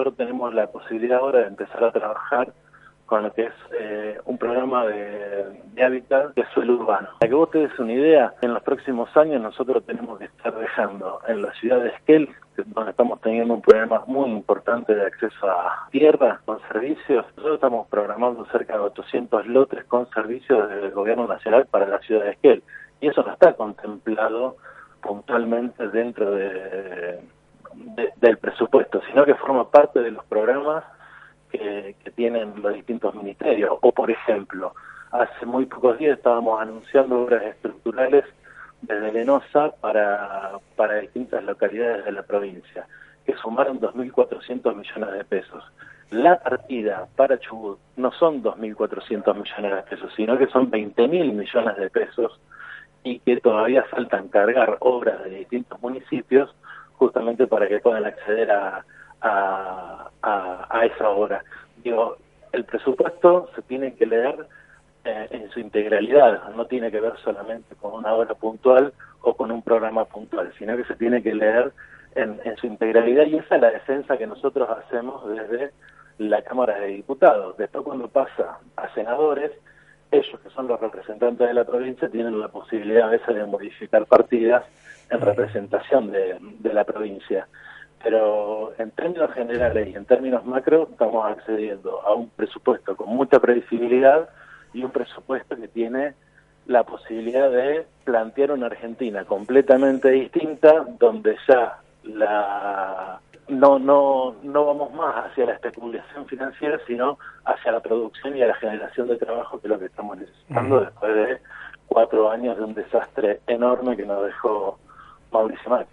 nosotros tenemos la posibilidad ahora de empezar a trabajar con lo que es un programa de hábitat de suelo urbano. Para que vos te des una idea, en los próximos años nosotros tenemos que estar dejando en la ciudad de Esquel, donde estamos teniendo un problema muy importante de acceso a tierra con servicios. Nosotros estamos programando cerca de 800 lotes con servicios del gobierno nacional para la ciudad de Esquel. Y eso no está contemplado puntualmente dentro del presupuesto, sino que forma parte de los programas que tienen los distintos ministerios. O, por ejemplo, hace muy pocos días estábamos anunciando obras estructurales desde Lenosa para distintas localidades de la provincia, que sumaron 2.400 millones de pesos. La partida para Chubut no son 2.400 millones de pesos, sino que son 20.000 millones de pesos, y que todavía faltan cargar obras de distintos municipios justamente para que puedan acceder a esa obra. Digo, el presupuesto se tiene que leer en su integralidad, no tiene que ver solamente con una obra puntual o con un programa puntual, sino que se tiene que leer en su integralidad, y esa es la defensa que nosotros hacemos desde la Cámara de Diputados. Después, cuando pasa a senadores, ellos, que son los representantes de la provincia, tienen la posibilidad a veces de modificar partidas en representación de la provincia. Pero en términos generales y en términos macro, estamos accediendo a un presupuesto con mucha previsibilidad y un presupuesto que tiene la posibilidad de plantear una Argentina completamente distinta, donde ya no vamos más hacia la especulación financiera, sino hacia la producción y a la generación de trabajo, que es lo que estamos necesitando después de 4 años de un desastre enorme que nos dejó Mauricio Macri.